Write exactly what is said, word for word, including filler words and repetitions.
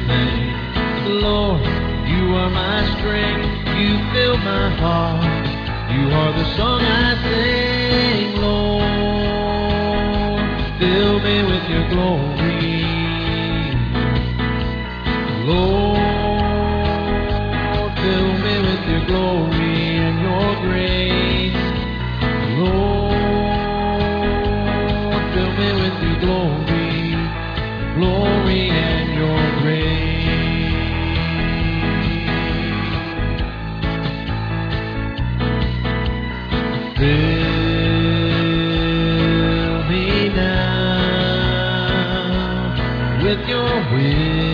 sing. Lord, you are my strength, you fill my heart, you are the song I sing. Lord, fill me with your glory. Lord, fill me with your glory and your grace. Lord, fill me with your glory, glory and your grace. Fill me now with your will.